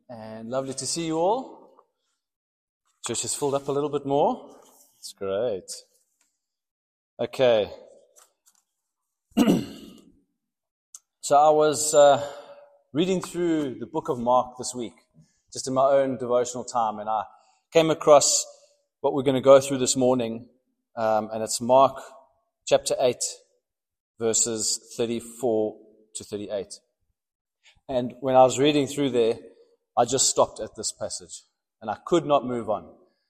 And lovely to see you all. Church has filled up a little bit more. It's great. Okay. So I was reading through the book of Mark this week, just in my own devotional time, and I came across what we're going to go through this morning, and it's Mark chapter 8, verses 34 to 38. And when I was reading through there, I just stopped at this passage, and I could not move on.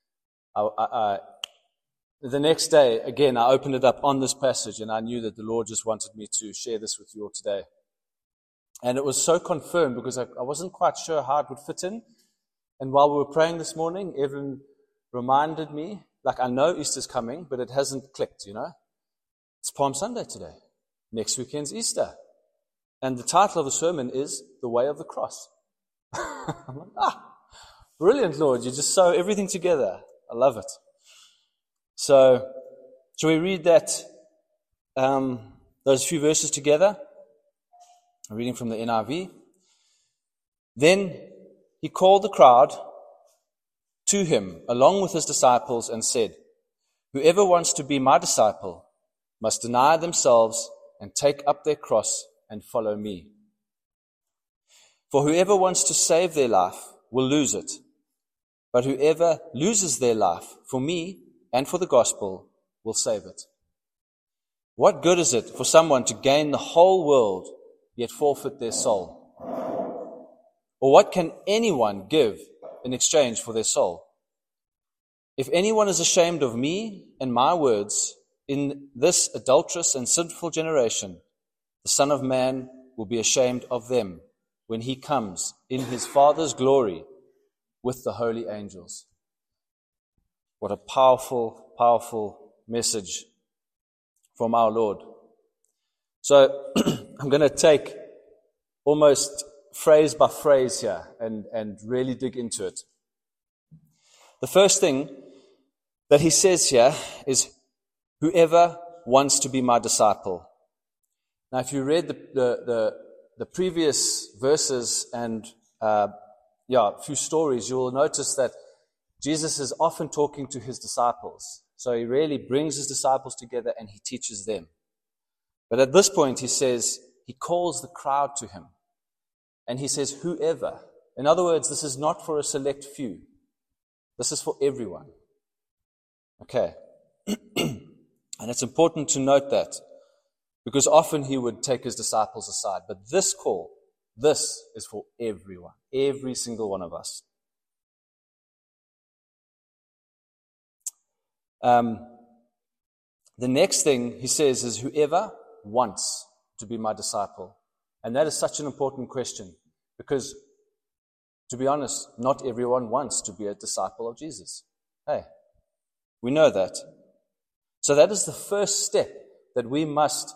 The next day, again, I opened it up on this passage, and I knew that the Lord just wanted me to share this with you all today. And it was so confirmed because I wasn't quite sure how it would fit in. And while we were praying this morning, Evelyn reminded me, like, I know Easter's coming, but it hasn't clicked, you know. It's Palm Sunday today. Next weekend's Easter. And the title of the sermon is The Way of the Cross. I'm like, brilliant, Lord. You just sew everything together. I love it. So, shall we read that, those few verses together? I'm reading from the NIV. Then he called the crowd to him along with his disciples and said, "Whoever wants to be my disciple must deny themselves and take up their cross and follow me. For whoever wants to save their life will lose it. But whoever loses their life for me and for the gospel will save it. What good is it for someone to gain the whole world yet forfeit their soul? Or what can anyone give in exchange for their soul? If anyone is ashamed of me and my words in this adulterous and sinful generation, the Son of Man will be ashamed of them when he comes in his Father's glory with the holy angels." What a powerful, powerful message from our Lord. So I'm going to take almost phrase by phrase here and really dig into it. The first thing that he says here is, whoever wants to be my disciple. Now, if you read the previous verses and a few stories, you will notice that Jesus is often talking to his disciples. So he really brings his disciples together and he teaches them. But at this point, he says, he calls the crowd to him. And he says, whoever. In other words, this is not for a select few. This is for everyone. Okay. And it's important to note that, because often he would take his disciples aside. But this call, this is for everyone, every single one of us. The next thing he says is, whoever wants to be my disciple. And that is such an important question, because, to be honest, not everyone wants to be a disciple of Jesus. Hey, we know that. So that is the first step that we must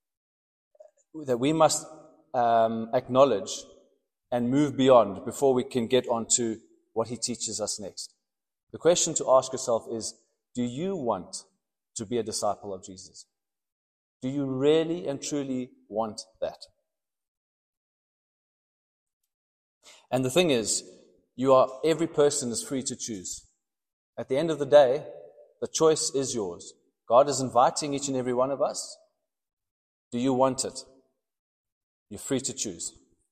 acknowledge and move beyond before we can get on to what he teaches us next. The question to ask yourself is, do you want to be a disciple of Jesus? Do you really and truly want that? And the thing is, every person is free to choose. At the end of the day, the choice is yours. God is inviting each and every one of us. Do you want it? You're free to choose.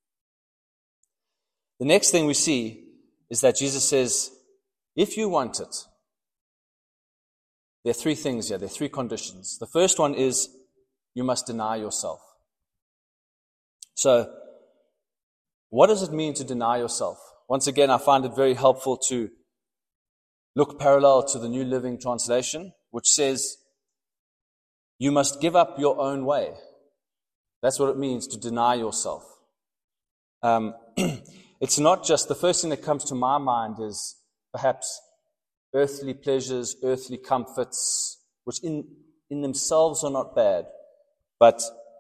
The next thing we see is that Jesus says, if you want it, there are three things here. There are three conditions. The first one is, you must deny yourself. So, what does it mean to deny yourself? Once again, I find it very helpful to look parallel to the New Living Translation, which says, you must give up your own way. That's what it means to deny yourself. It's not just, the first thing that comes to my mind is perhaps earthly pleasures, earthly comforts, which in themselves are not bad. But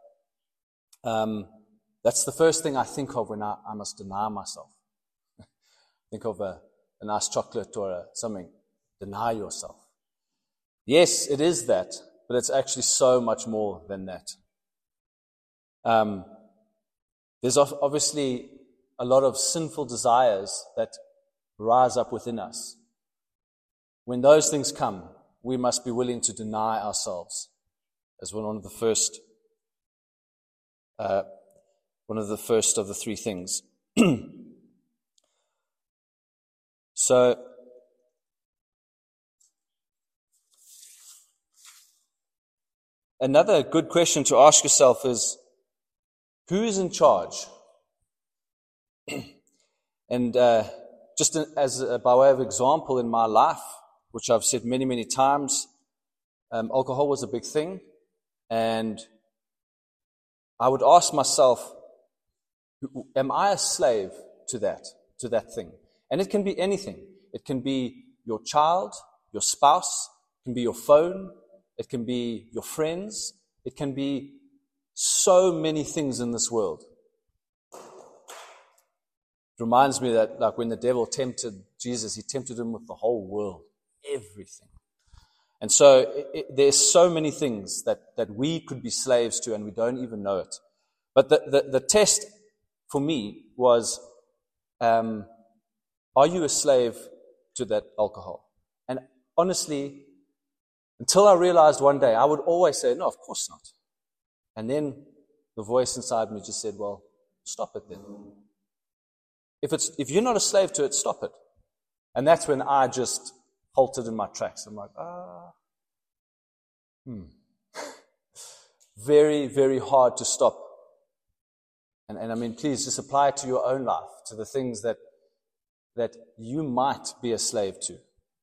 that's the first thing I think of when I must deny myself. Think of a nice chocolate or something. Deny yourself. Yes, it is that, but it's actually so much more than that. There's obviously a lot of sinful desires that rise up within us. When those things come, we must be willing to deny ourselves as one of the first of the three things. So, another good question to ask yourself is, who is in charge? And just by way of example in my life, which I've said many, many times, alcohol was a big thing. And I would ask myself, am I a slave to that thing? And it can be anything. It can be your child, your spouse, it can be your phone, it can be your friends, it can be so many things in this world. It reminds me that, like, when the devil tempted Jesus, he tempted him with the whole world, everything. And so there's so many things that we could be slaves to, and we don't even know it. But the test for me was, are you a slave to that alcohol? And honestly, until I realized one day, I would always say, no, of course not. And then the voice inside me just said, well, stop it then. If you're not a slave to it, stop it. And that's when I just halted in my tracks. I'm like, very, very hard to stop. And I mean, please just apply it to your own life, to the things that you might be a slave to.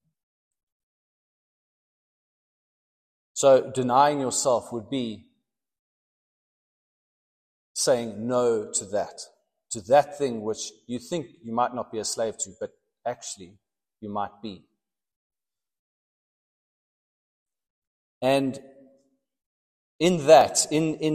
So denying yourself would be saying no to that thing which you think you might not be a slave to, but actually you might be. And in that,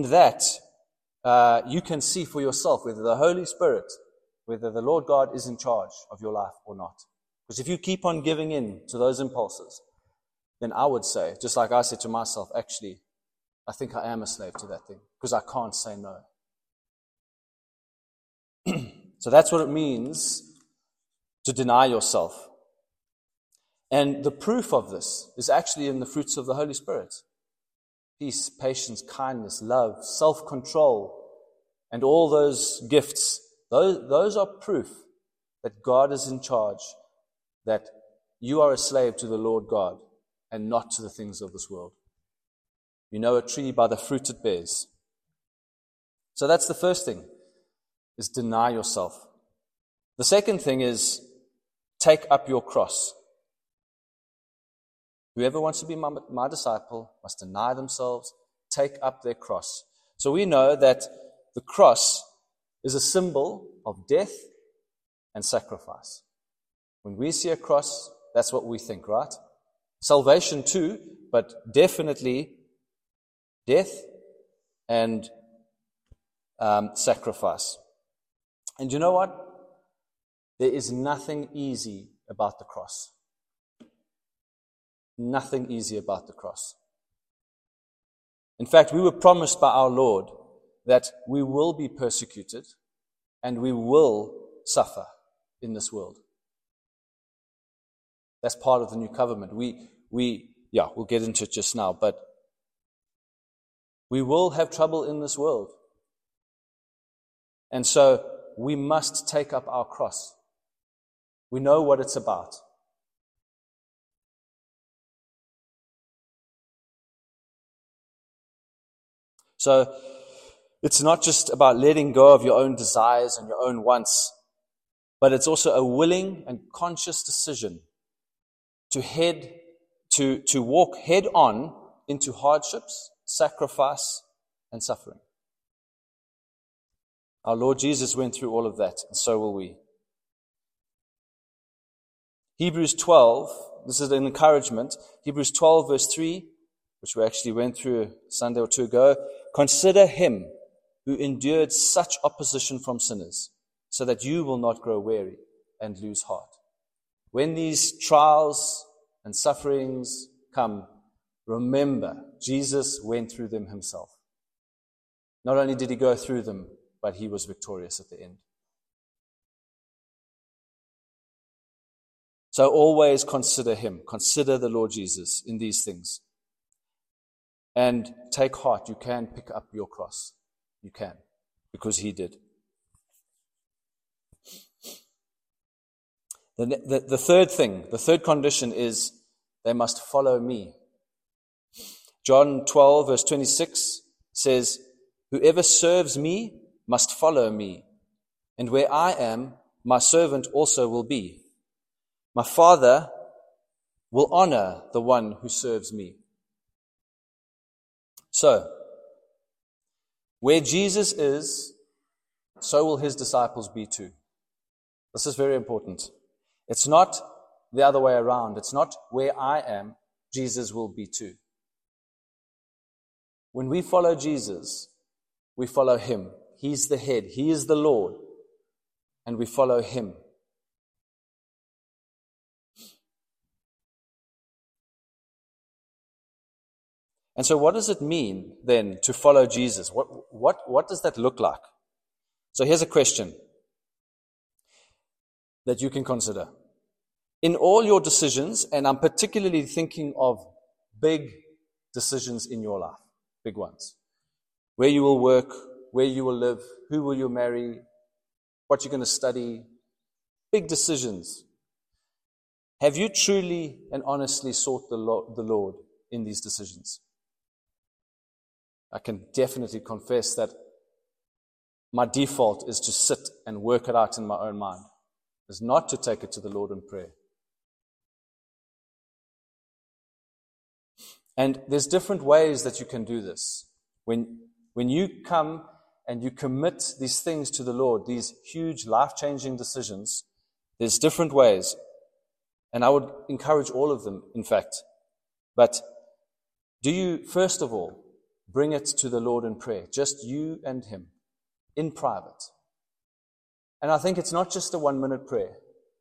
you can see for yourself whether the Holy Spirit, whether the Lord God is in charge of your life or not. Because if you keep on giving in to those impulses, then I would say, just like I said to myself, actually, I think I am a slave to that thing, because I can't say no. So that's what it means to deny yourself. And the proof of this is actually in the fruits of the Holy Spirit. Peace, patience, kindness, love, self-control, and all those gifts. Those are proof that God is in charge, that you are a slave to the Lord God and not to the things of this world. You know a tree by the fruit it bears. So that's the first thing, is deny yourself. The second thing is take up your cross. Whoever wants to be my disciple must deny themselves, take up their cross. So we know that the cross is a symbol of death and sacrifice. When we see a cross, that's what we think, right? Salvation too, but definitely death and sacrifice. And you know what? There is nothing easy about the cross. Nothing easy about the cross. In fact, we were promised by our Lord that we will be persecuted and we will suffer in this world. That's part of the new covenant. We'll get into it just now, but we will have trouble in this world. And so we must take up our cross. We know what it's about. So it's not just about letting go of your own desires and your own wants, but it's also a willing and conscious decision to walk head on into hardships, sacrifice, and suffering. Our Lord Jesus went through all of that, and so will we. Hebrews 12, this is an encouragement. Hebrews 12 verse 3, which we actually went through a Sunday or two ago. Consider him who endured such opposition from sinners, so that you will not grow weary and lose heart. When these trials and sufferings come, remember, Jesus went through them himself. Not only did he go through them, but he was victorious at the end. So always consider him. Consider the Lord Jesus in these things. And take heart, you can pick up your cross. You can, because he did. The third thing, the third condition is they must follow me. John 12, verse 26 says, whoever serves me must follow me, and where I am, my servant also will be. My Father will honor the one who serves me. So, where Jesus is, so will his disciples be too. This is very important. It's not the other way around. It's not where I am, Jesus will be too. When we follow Jesus, we follow him. He's the head. He is the Lord. And we follow him. And so what does it mean then to follow Jesus? What does that look like? So here's a question that you can consider. In all your decisions, and I'm particularly thinking of big decisions in your life, big ones. Where you will work, where you will live, who will you marry, what you're going to study, big decisions. Have you truly and honestly sought the Lord in these decisions? I can definitely confess that my default is to sit and work it out in my own mind. Is not to take it to the Lord in prayer. And there's different ways that you can do this. When you come and you commit these things to the Lord, these huge life-changing decisions, there's different ways. And I would encourage all of them, in fact. But do you, first of all, bring it to the Lord in prayer, just you and him, in private? And I think it's not just a 1-minute prayer.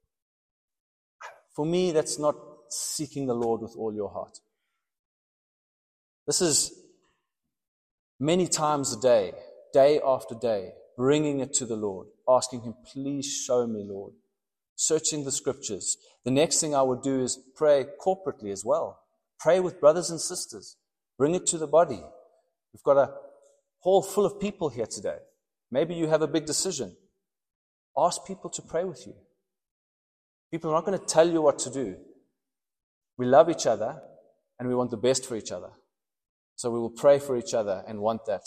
For me, that's not seeking the Lord with all your heart. This is many times a day, day after day, bringing it to the Lord, asking him, please show me, Lord. Searching the scriptures. The next thing I would do is pray corporately as well. Pray with brothers and sisters. Bring it to the body. We've got a hall full of people here today. Maybe you have a big decision. Ask people to pray with you. People are not going to tell you what to do. We love each other and we want the best for each other. So we will pray for each other and want that.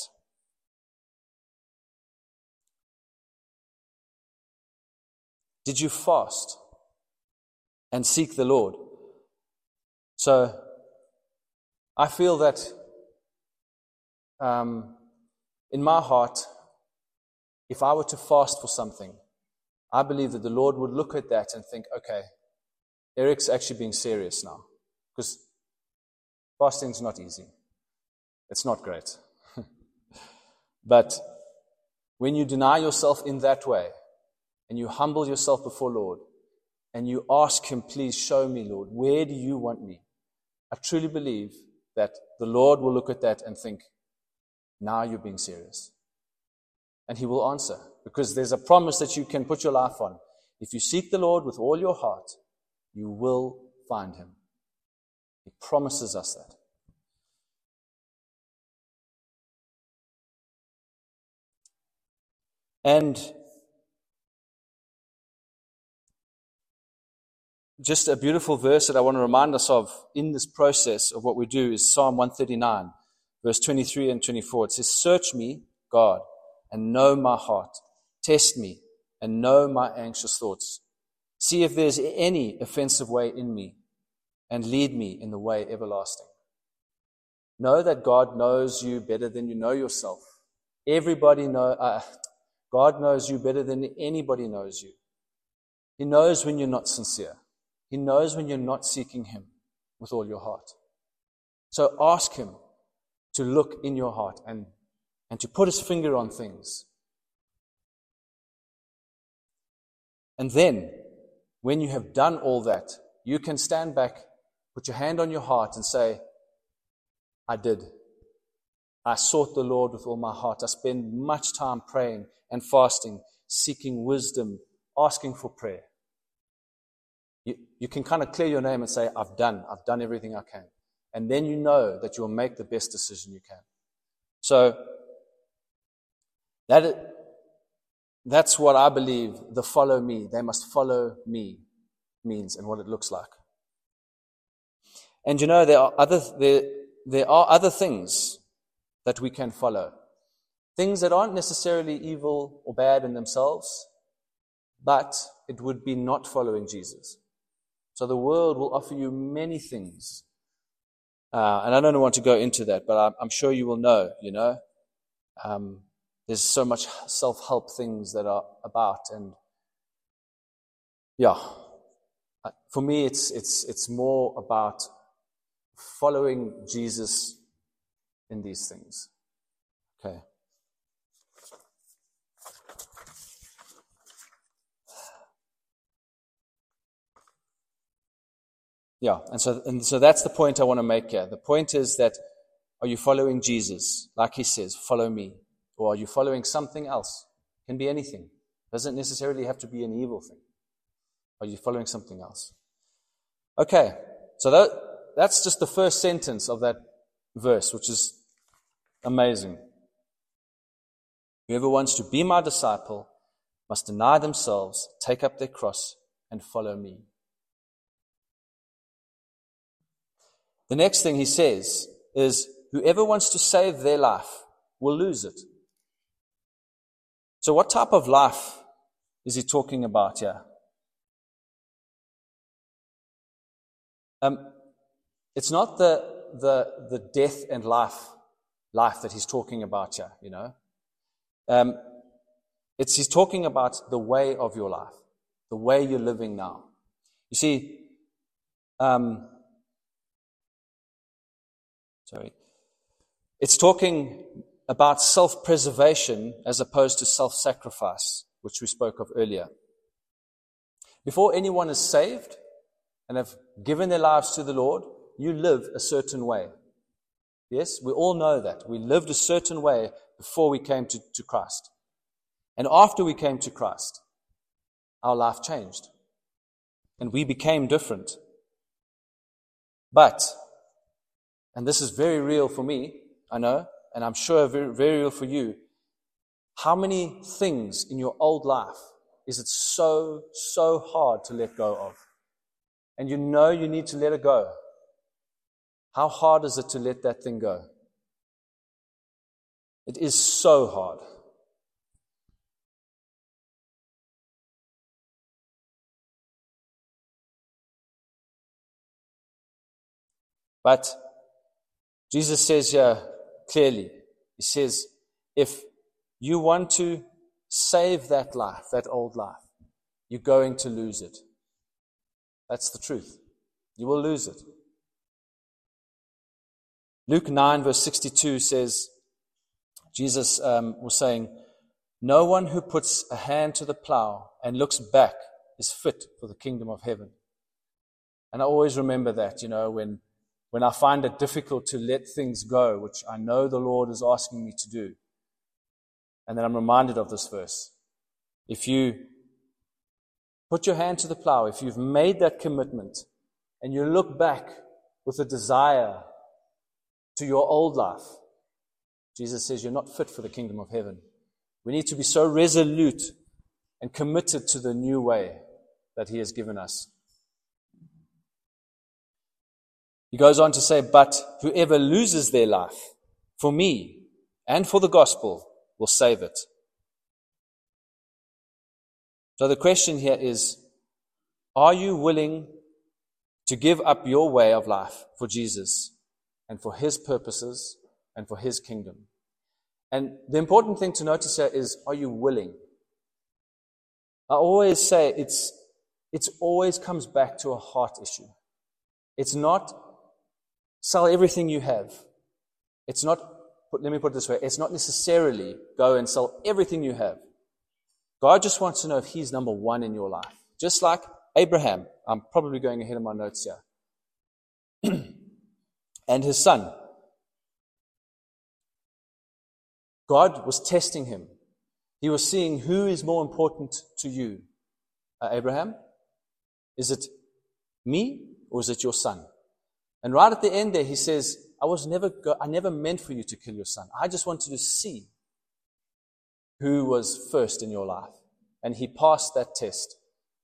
Did you fast and seek the Lord? So I feel that in my heart, if I were to fast for something, I believe that the Lord would look at that and think, okay, Eric's actually being serious now. Because fasting's not easy. It's not great. But when you deny yourself in that way, and you humble yourself before Lord, and you ask him, please show me, Lord, where do you want me? I truly believe that the Lord will look at that and think, now you're being serious. And he will answer, because there's a promise that you can put your life on. If you seek the Lord with all your heart, you will find him. He promises us that. And just a beautiful verse that I want to remind us of in this process of what we do is Psalm 139, verse 23 and 24. It says, search me, God, and know my heart. Test me and know my anxious thoughts. See if there's any offensive way in me, and lead me in the way everlasting. Know that God knows you better than you know yourself. God knows you better than anybody knows you. He knows when you're not sincere. He knows when you're not seeking him with all your heart. So ask him to look in your heart and to put his finger on things. And then, when you have done all that, you can stand back, put your hand on your heart and say, I did. I sought the Lord with all my heart. I spend much time praying and fasting, seeking wisdom, asking for prayer. You can kind of clear your name and say, I've done everything I can. And then you know that you'll make the best decision you can. So that's what I believe the follow me, they must follow me means and what it looks like. And there are other things that we can follow. Things that aren't necessarily evil or bad in themselves, but it would be not following Jesus. So the world will offer you many things. And I don't want to go into that, but I'm sure you will know, there's so much self-help things that are about. And for me, it's more about following Jesus in these things. Okay. Yeah, and so that's the point I want to make here. The point is that, are you following Jesus? Like he says, follow me. Or are you following something else? It can be anything. It doesn't necessarily have to be an evil thing. Are you following something else? Okay, so that's just the first sentence of that verse, which is amazing. Whoever wants to be my disciple must deny themselves, take up their cross, and follow me. The next thing he says is, whoever wants to save their life will lose it. So what type of life is he talking about here? It's not the death and life that he's talking about here, he's talking about the way of your life, the way you're living now. You see, it's talking about self-preservation as opposed to self-sacrifice, which we spoke of earlier. Before anyone is saved and have given their lives to the Lord, you live a certain way. Yes, we all know that. We lived a certain way before we came to Christ. And after we came to Christ, our life changed. And we became different. But, and this is very real for me, I know, and I'm sure very, very real for you, how many things in your old life is it so hard to let go of? And you know you need to let it go. How hard is it to let that thing go? It is so hard. But Jesus says here clearly, he says, if you want to save that life, that old life, you're going to lose it. That's the truth. You will lose it. Luke 9 verse 62 says, Jesus was saying, no one who puts a hand to the plow and looks back is fit for the kingdom of heaven. And I always remember that, when I find it difficult to let things go, which I know the Lord is asking me to do. And then I'm reminded of this verse. If you put your hand to the plow, if you've made that commitment, and you look back with a desire to your old life, Jesus says you're not fit for the kingdom of heaven. We need to be so resolute and committed to the new way that He has given us. He goes on to say, but whoever loses their life for me and for the gospel will save it. So the question here is, are you willing to give up your way of life for Jesus and for His purposes and for His kingdom? And the important thing to notice here is, are you willing? I always say it always comes back to a heart issue. It's not sell everything you have. It's not, let me put it this way, it's not necessarily go and sell everything you have. God just wants to know if He's number one in your life. Just like Abraham, I'm probably going ahead of my notes here, and his son. God was testing him. He was seeing who is more important to you. Abraham? Is it Me, or is it your son? And right at the end there, he says, I never meant for you to kill your son. I just wanted to see who was first in your life. And he passed that test.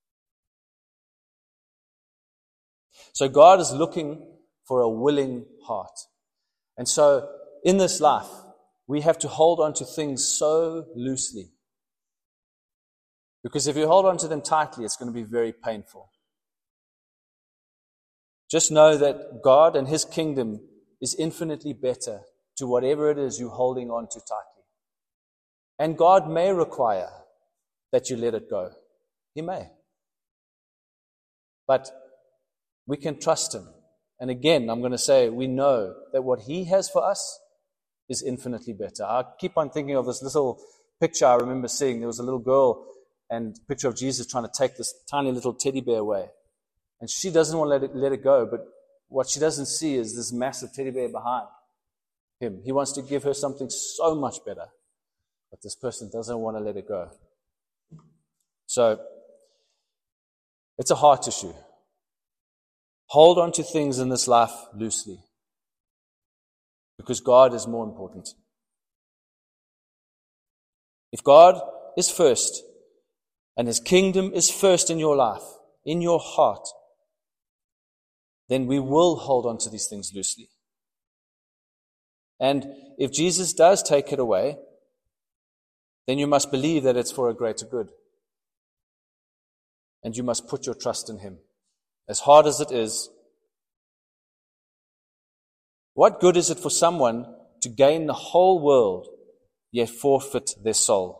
So God is looking for a willing heart. And so in this life, we have to hold on to things so loosely. Because if you hold on to them tightly, it's going to be very painful. Just know that God and His kingdom is infinitely better to whatever it is you're holding on to tightly. And God may require that you let it go. He may. But we can trust Him. And again, I'm going to say, we know that what He has for us is infinitely better. I keep on thinking of this little picture I remember seeing. There was a little girl and a picture of Jesus trying to take this tiny little teddy bear away. And she doesn't want to let it go, but what she doesn't see is this massive teddy bear behind him. He wants to give her something so much better, but this person doesn't want to let it go. So, it's a heart issue. Hold on to things in this life loosely, because God is more important. If God is first, and His kingdom is first in your life, in your heart, then we will hold on to these things loosely. And if Jesus does take it away, then you must believe that it's for a greater good. And you must put your trust in Him. As hard as it is, what good is it for someone to gain the whole world, yet forfeit their soul?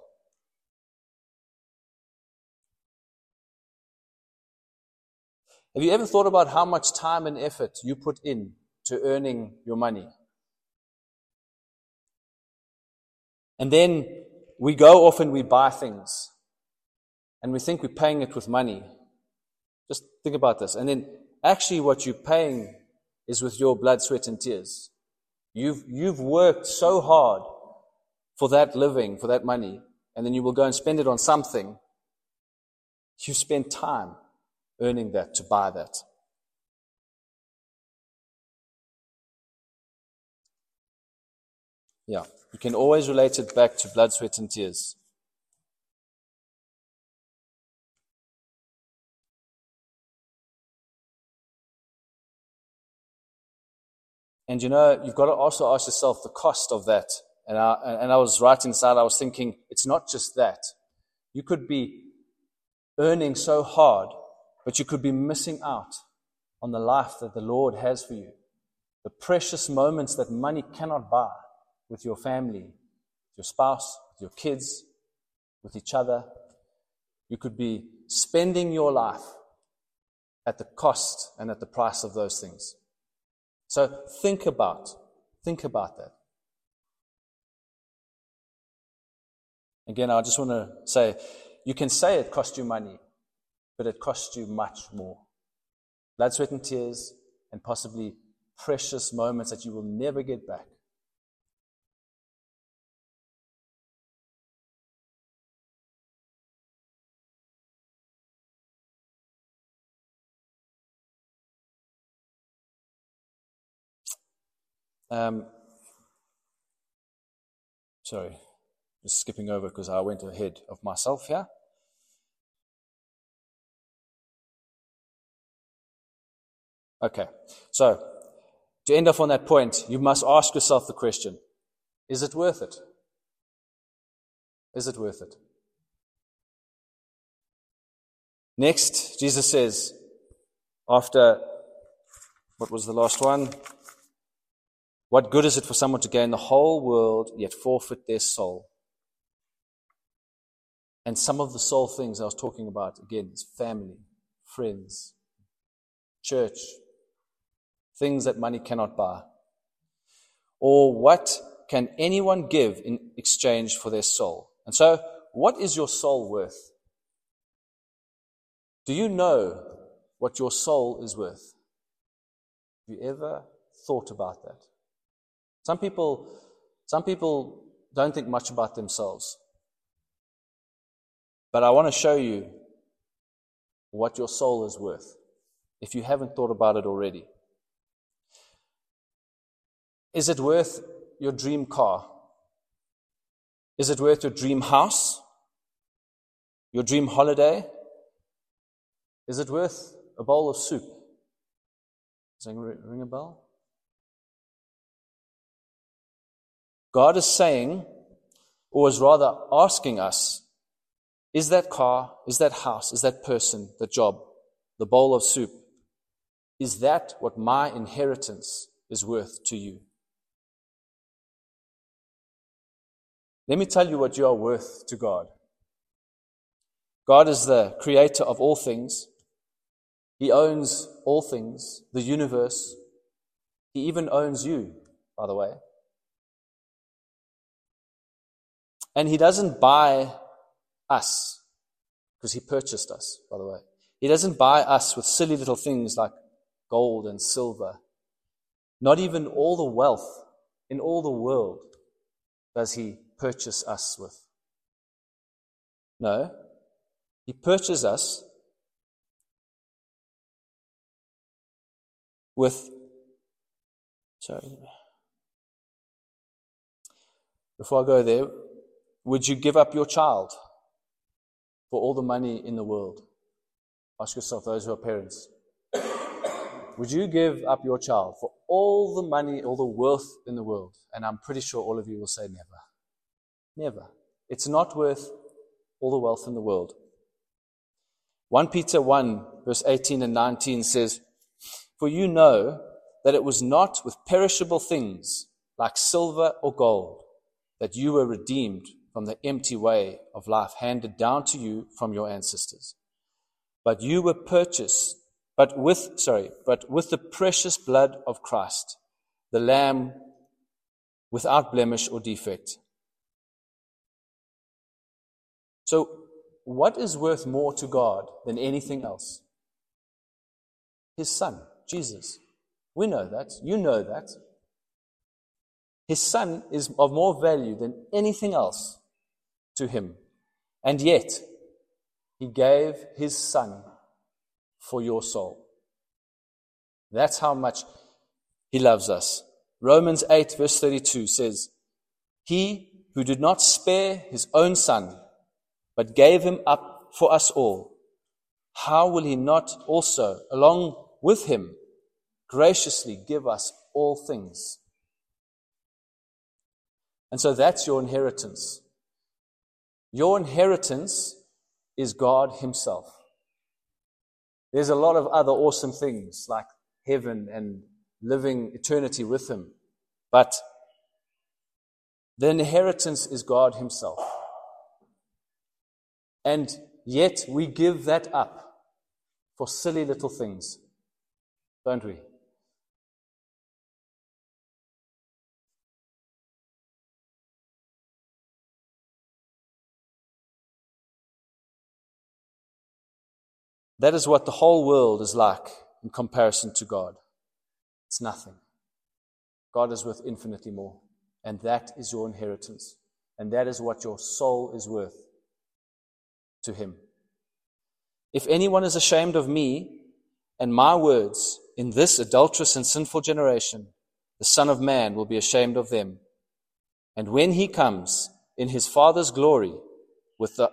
Have you ever thought about how much time and effort you put in to earning your money? And then we go off and we buy things. And we think we're paying it with money. Just think about this. And then actually what you're paying is with your blood, sweat, and tears. You've worked so hard for that living, for that money, and then you will go and spend it on something. You spend time earning that to buy that. Yeah, you can always relate it back to blood, sweat, and tears. And you've got to also ask yourself the cost of that. And I was right inside, I was thinking, it's not just that. You could be earning so hard, but you could be missing out on the life that the Lord has for you. The precious moments that money cannot buy with your family, your spouse, with your kids, with each other. You could be spending your life at the cost and at the price of those things. So think about that. Again, I just want to say, you can say it cost you money, but it costs you much more. Blood, sweat, and tears, and possibly precious moments that you will never get back. Sorry, just skipping over because I went ahead of myself here. Okay, so to end off on that point, you must ask yourself the question, is it worth it? Is it worth it? Next, Jesus says, after, what was the last one? What good is it for someone to gain the whole world, yet forfeit their soul? And some of the soul things I was talking about, again, is family, friends, church, things that money cannot buy. Or what can anyone give in exchange for their soul? And so, what is your soul worth? Do you know what your soul is worth? Have you ever thought about that? Some people don't think much about themselves. But I want to show you what your soul is worth. if you haven't thought about it already. Is it worth your dream car? Is it worth your dream house? Your dream holiday? Is it worth a bowl of soup? Does that ring a bell? God is saying, or is rather asking us, is that car, is that house, is that person, the job, the bowl of soup, is that what my inheritance is worth to you? Let me tell you what you are worth to God. God is the creator of all things. He owns all things, the universe. He even owns you, by the way. And He doesn't buy us, because He purchased us, by the way. He doesn't buy us with silly little things like gold and silver. Not even all the wealth in all the world does He purchase us with. No, He purchased us with, before I go there, would you give up your child for all the money in the world? Ask yourself, those who are parents. Would you give up your child for all the money, all the wealth in the world? And I'm pretty sure all of you will say never. Never. It's not worth all the wealth in the world. 1 Peter 1, verse 18 and 19 says, "For you know that it was not with perishable things like silver or gold that you were redeemed from the empty way of life handed down to you from your ancestors. But you were purchased, but with the precious blood of Christ, the Lamb without blemish or defect." So, what is worth more to God than anything else? His Son, Jesus. We know that. You know that. His Son is of more value than anything else to Him. And yet, He gave His Son for your soul. That's how much He loves us. Romans 8, verse 32 says, "He who did not spare His own Son, but gave Him up for us all, how will He not also, along with Him, graciously give us all things?" And so that's your inheritance. Your inheritance is God Himself. There's a lot of other awesome things like heaven and living eternity with Him. But the inheritance is God Himself. And yet we give that up for silly little things, don't we? That is what the whole world is like in comparison to God. It's nothing. God is worth infinitely more. And that is your inheritance. And that is what your soul is worth to Him. "If anyone is ashamed of me and my words in this adulterous and sinful generation, the Son of Man will be ashamed of them. And when He comes in His Father's glory with the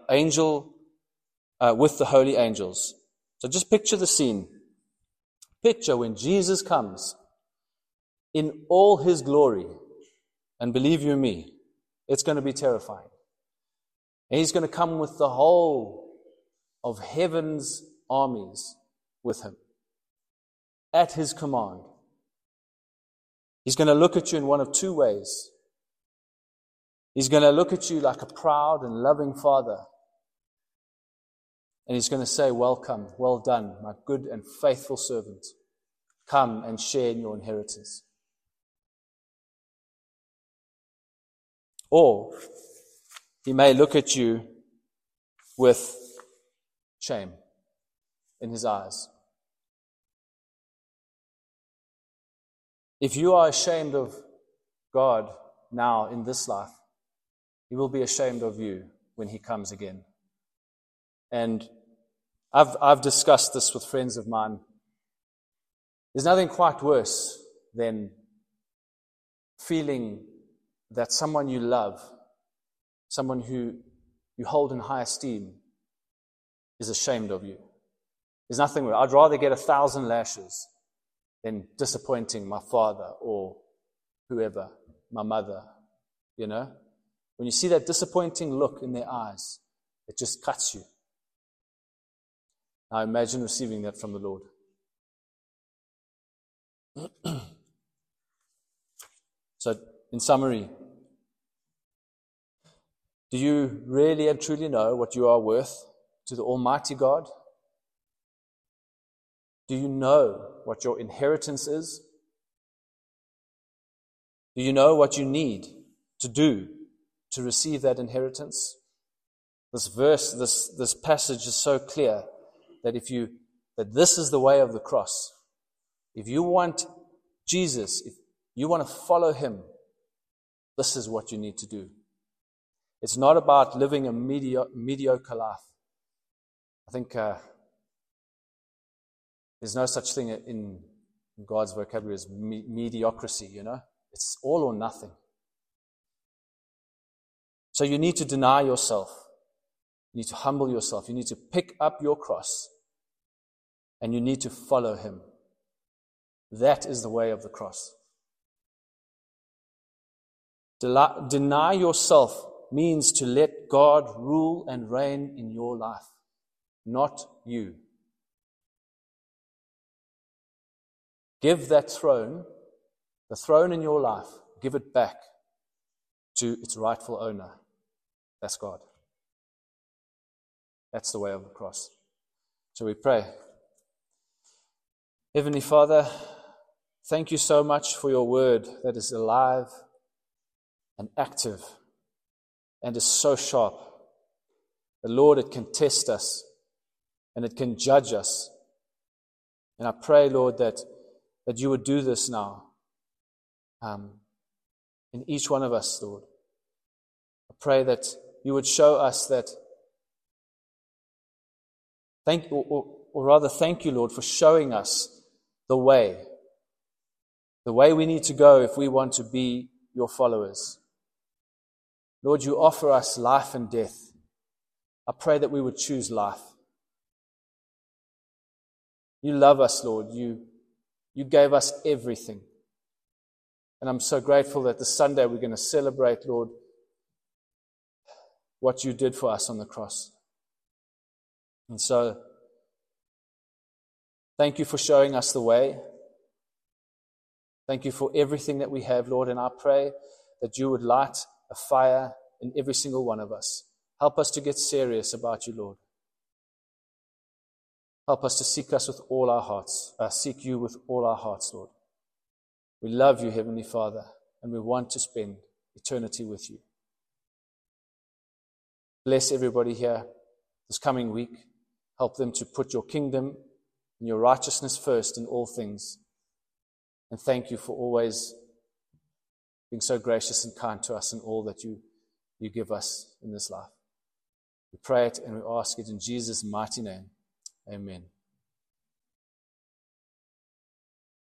holy angels." So just picture the scene. Picture when Jesus comes in all His glory. And believe you me, it's going to be terrifying. And He's going to come with the whole of heaven's armies with Him at His command. He's going to look at you in one of two ways. He's going to look at you like a proud and loving Father. And He's going to say, "Welcome, well done, my good and faithful servant. Come and share in your inheritance." Or He may look at you with shame in His eyes. If you are ashamed of God now in this life, He will be ashamed of you when He comes again. And I've discussed this with friends of mine There's nothing quite worse than feeling that someone you love, someone who you hold in high esteem, is ashamed of you. There's nothing worse. I'd rather get 1,000 lashes than disappointing my father or whoever, my mother, you know. When you see that disappointing look in their eyes, it just cuts you. Now imagine receiving that from the Lord. So, in summary, do you really and truly know what you are worth to the Almighty God? Do you know what your inheritance is? Do you know what you need to do to receive that inheritance? This verse, this passage is so clear that that this is the way of the cross. If you want Jesus, if you want to follow him, this is what you need to do. It's not about living a mediocre life. I think there's no such thing in God's vocabulary as mediocrity, you know. It's all or nothing. So you need to deny yourself. You need to humble yourself. You need to pick up your cross. And you need to follow him. That is the way of the cross. Deny yourself means to let God rule and reign in your life, not you. Give that throne, the throne in your life, give it back to its rightful owner. That's God. That's the way of the cross. So we pray. Heavenly Father, thank you so much for your word that is alive and active and is so sharp. The Lord, it can test us and it can judge us. And I pray, Lord, that you would do this now in each one of us, Lord. I pray that you would show us that, thank you, Lord, for showing us the way we need to go if we want to be your followers. Lord, you offer us life and death. I pray that we would choose life. You love us, Lord. You gave us everything. And I'm so grateful that this Sunday we're going to celebrate, Lord, what you did for us on the cross. And so, thank you for showing us the way. Thank you for everything that we have, Lord. And I pray that you would light a fire in every single one of us. Help us to get serious about you, Lord. Help us to seek you with all our hearts, Lord. We love you, Heavenly Father, and we want to spend eternity with you. Bless everybody here this coming week. Help them to put your kingdom and your righteousness first in all things. And thank you for always being so gracious and kind to us in all that you give us in this life. We pray it and we ask it in Jesus' mighty name. Amen.